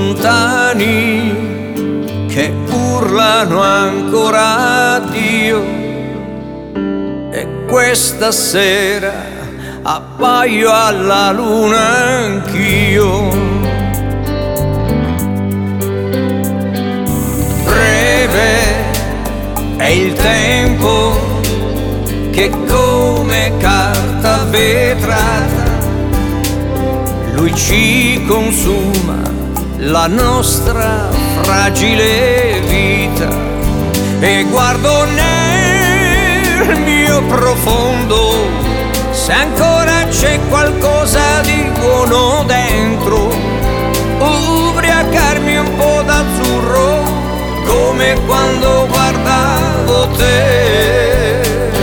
lontani che urlano ancora addio, e questa sera appaio alla luna anch'io. Breve è il tempo che come carta vetrata lui ci consuma la nostra fragile vita, e guardo nel mio profondo se ancora c'è qualcosa di buono dentro, ubriacarmi un po' d'azzurro come quando guardavo te.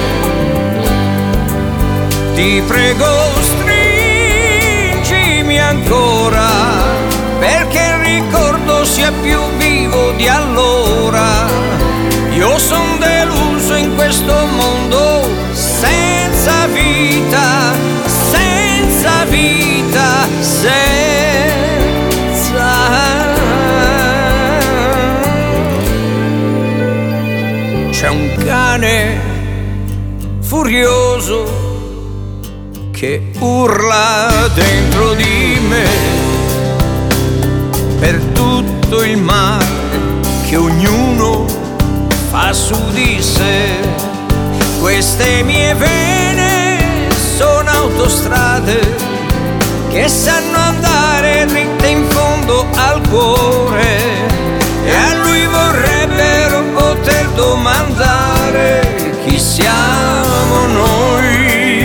Ti prego, stringimi ancora, perché il ricordo sia più vivo di allora. Io son deluso in questo mondo senza vita, senza vita, senza. C'è un cane furioso che urla dentro di me per tutto il male che ognuno fa su di sé. Queste mie vene sono autostrade che sanno andare dritte in fondo al cuore, e a lui vorrebbero poter domandare chi siamo noi.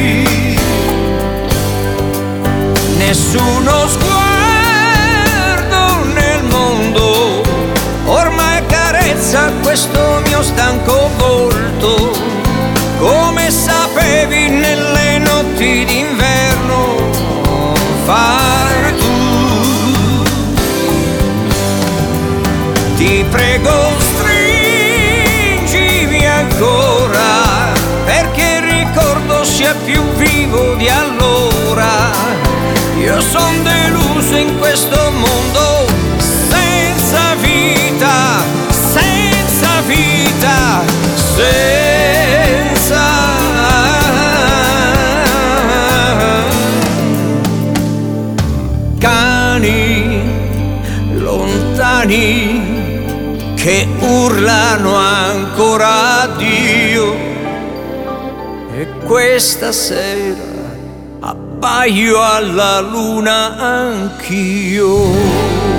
Nessuno sguardo nel mondo ormai carezza questo mio stanco volto, come sapevi nelle notti d'inverno fare tu. Ti prego, stringimi ancora, perché il ricordo sia più vivo di allora. Io son deluso in questo mondo senza vita, senza vita, senza. Cani lontani che urlano ancora addio, e questa sera appaio alla luna anch'io.